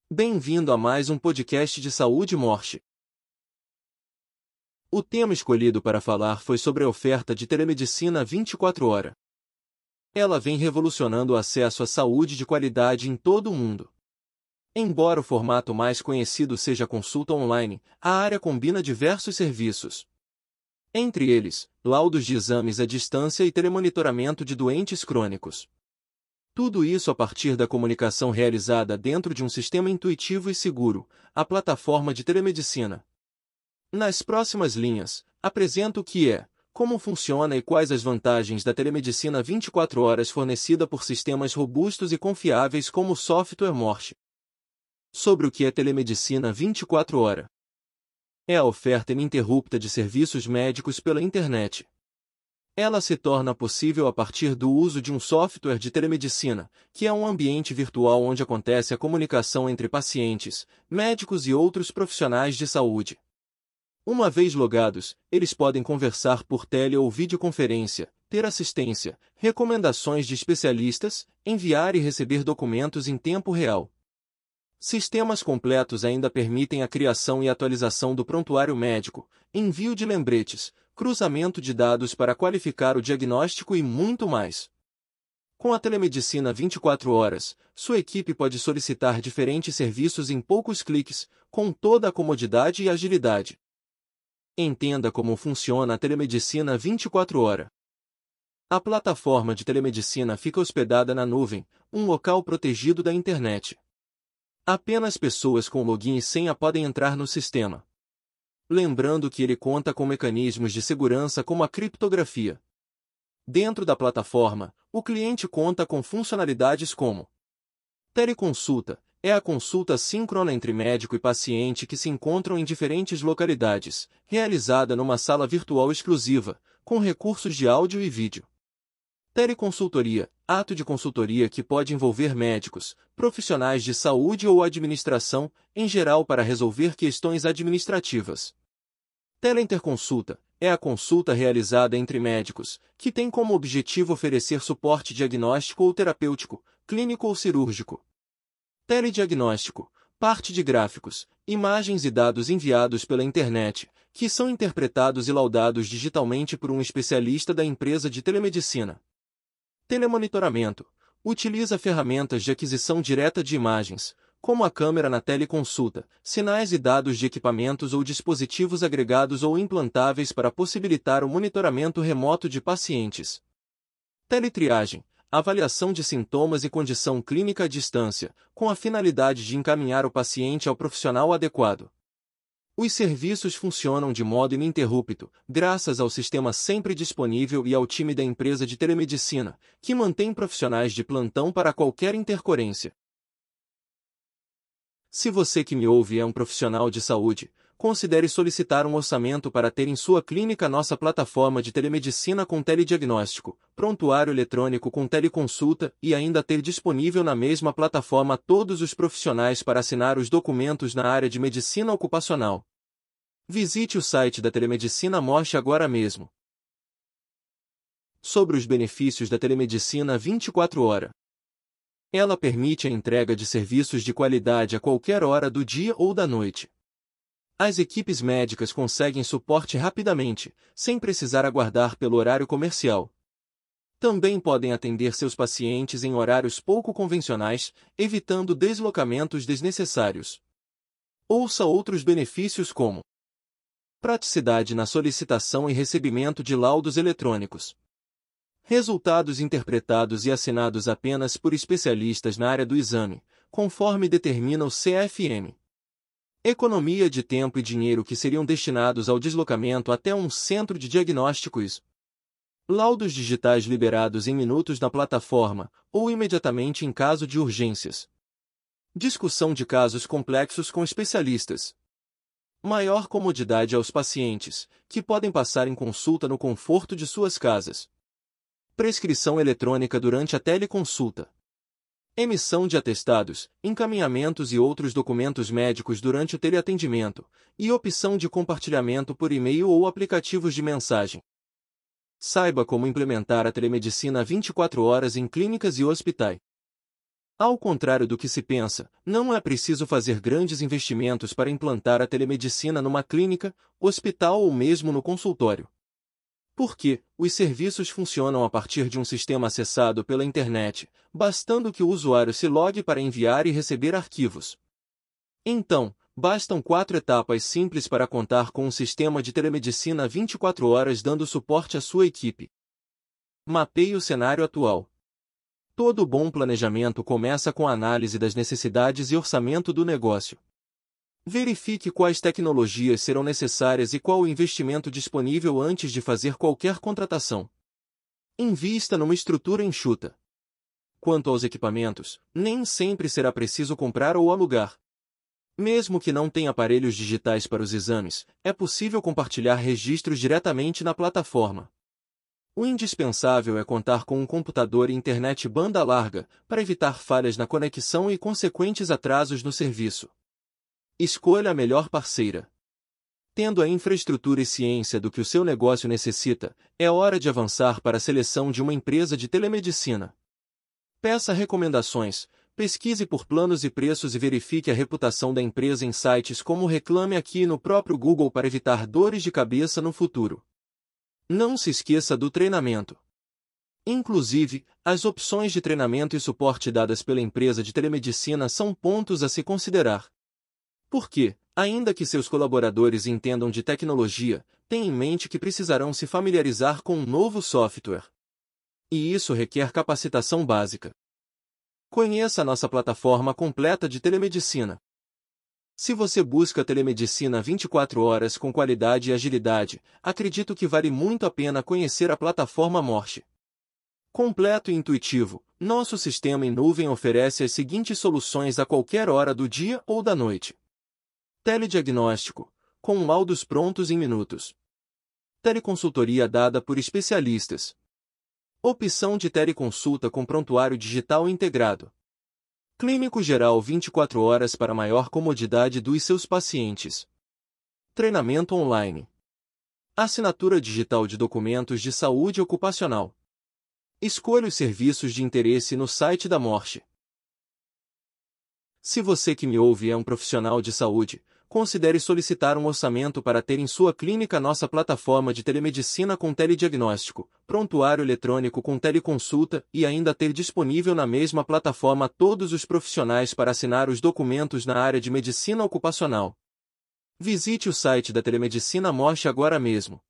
Bem-vindo a mais um podcast de saúde e morte. O tema escolhido para falar foi sobre a oferta de telemedicina 24 horas. Ela vem revolucionando o acesso à saúde de qualidade em todo o mundo. Embora o formato mais conhecido seja a consulta online, a área combina diversos serviços. Entre eles, laudos de exames à distância e telemonitoramento de doentes crônicos. Tudo isso a partir da comunicação realizada dentro de um sistema intuitivo e seguro, a plataforma de telemedicina. Nas próximas linhas, apresento o que é, como funciona e quais as vantagens da telemedicina 24 horas fornecida por sistemas robustos e confiáveis como o software Morse. Sobre o que é telemedicina 24 horas. É a oferta ininterrupta de serviços médicos pela internet. Ela se torna possível a partir do uso de um software de telemedicina, que é um ambiente virtual onde acontece a comunicação entre pacientes, médicos e outros profissionais de saúde. Uma vez logados, eles podem conversar por tele ou videoconferência, ter assistência, recomendações de especialistas, enviar e receber documentos em tempo real. Sistemas completos ainda permitem a criação e atualização do prontuário médico, envio de lembretes, cruzamento de dados para qualificar o diagnóstico e muito mais. Com a telemedicina 24 horas, sua equipe pode solicitar diferentes serviços em poucos cliques, com toda a comodidade e agilidade. Entenda como funciona a telemedicina 24 horas. A plataforma de telemedicina fica hospedada na nuvem, um local protegido da internet. Apenas pessoas com login e senha podem entrar no sistema. Lembrando que ele conta com mecanismos de segurança como a criptografia. Dentro da plataforma, o cliente conta com funcionalidades como teleconsulta, é a consulta síncrona entre médico e paciente que se encontram em diferentes localidades, realizada numa sala virtual exclusiva, com recursos de áudio e vídeo. Teleconsultoria, ato de consultoria que pode envolver médicos, profissionais de saúde ou administração, em geral para resolver questões administrativas. Teleinterconsulta, é a consulta realizada entre médicos, que tem como objetivo oferecer suporte diagnóstico ou terapêutico, clínico ou cirúrgico. Telediagnóstico, parte de gráficos, imagens e dados enviados pela internet, que são interpretados e laudados digitalmente por um especialista da empresa de telemedicina. Telemonitoramento, utiliza ferramentas de aquisição direta de imagens, como a câmera na teleconsulta, sinais e dados de equipamentos ou dispositivos agregados ou implantáveis para possibilitar o monitoramento remoto de pacientes. Teletriagem, avaliação de sintomas e condição clínica à distância, com a finalidade de encaminhar o paciente ao profissional adequado. Os serviços funcionam de modo ininterrupto, graças ao sistema sempre disponível e ao time da empresa de telemedicina, que mantém profissionais de plantão para qualquer intercorrência. Se você que me ouve é um profissional de saúde, considere solicitar um orçamento para ter em sua clínica nossa plataforma de telemedicina com telediagnóstico, prontuário eletrônico com teleconsulta e ainda ter disponível na mesma plataforma todos os profissionais para assinar os documentos na área de medicina ocupacional. Visite o site da Telemedicina Morse agora mesmo. Sobre os benefícios da telemedicina 24 horas. Ela permite a entrega de serviços de qualidade a qualquer hora do dia ou da noite. As equipes médicas conseguem suporte rapidamente, sem precisar aguardar pelo horário comercial. Também podem atender seus pacientes em horários pouco convencionais, evitando deslocamentos desnecessários. Ouça outros benefícios como praticidade na solicitação e recebimento de laudos eletrônicos. Resultados interpretados e assinados apenas por especialistas na área do exame, conforme determina o CFM. Economia de tempo e dinheiro que seriam destinados ao deslocamento até um centro de diagnósticos. Laudos digitais liberados em minutos na plataforma, ou imediatamente em caso de urgências. Discussão de casos complexos com especialistas. Maior comodidade aos pacientes, que podem passar em consulta no conforto de suas casas. Prescrição eletrônica durante a teleconsulta. Emissão de atestados, encaminhamentos e outros documentos médicos durante o teleatendimento, e opção de compartilhamento por e-mail ou aplicativos de mensagem. Saiba como implementar a telemedicina 24 horas em clínicas e hospitais. Ao contrário do que se pensa, não é preciso fazer grandes investimentos para implantar a telemedicina numa clínica, hospital ou mesmo no consultório. Porque os serviços funcionam a partir de um sistema acessado pela internet, bastando que o usuário se logue para enviar e receber arquivos. Então, bastam 4 etapas simples para contar com um sistema de telemedicina 24 horas dando suporte à sua equipe. Mapeie o cenário atual. Todo bom planejamento começa com a análise das necessidades e orçamento do negócio. Verifique quais tecnologias serão necessárias e qual o investimento disponível antes de fazer qualquer contratação. Invista numa estrutura enxuta. Quanto aos equipamentos, nem sempre será preciso comprar ou alugar. Mesmo que não tenha aparelhos digitais para os exames, é possível compartilhar registros diretamente na plataforma. O indispensável é contar com um computador e internet banda larga, para evitar falhas na conexão e consequentes atrasos no serviço. Escolha a melhor parceira. Tendo a infraestrutura e ciência do que o seu negócio necessita, é hora de avançar para a seleção de uma empresa de telemedicina. Peça recomendações, pesquise por planos e preços e verifique a reputação da empresa em sites como Reclame Aqui e no próprio Google para evitar dores de cabeça no futuro. Não se esqueça do treinamento. Inclusive, as opções de treinamento e suporte dadas pela empresa de telemedicina são pontos a se considerar. Porque, ainda que seus colaboradores entendam de tecnologia, tenha em mente que precisarão se familiarizar com um novo software. E isso requer capacitação básica. Conheça a nossa plataforma completa de telemedicina. Se você busca telemedicina 24 horas com qualidade e agilidade, acredito que vale muito a pena conhecer a plataforma Morche. Completo e intuitivo, nosso sistema em nuvem oferece as seguintes soluções a qualquer hora do dia ou da noite. Telediagnóstico, com laudos prontos em minutos. Teleconsultoria dada por especialistas. Opção de teleconsulta com prontuário digital integrado. Clínico geral 24 horas para maior comodidade dos seus pacientes. Treinamento online. Assinatura digital de documentos de saúde ocupacional. Escolha os serviços de interesse no site da Morche. Se você que me ouve é um profissional de saúde, considere solicitar um orçamento para ter em sua clínica nossa plataforma de telemedicina com telediagnóstico, prontuário eletrônico com teleconsulta e ainda ter disponível na mesma plataforma todos os profissionais para assinar os documentos na área de medicina ocupacional. Visite o site da Telemedicina Morche agora mesmo.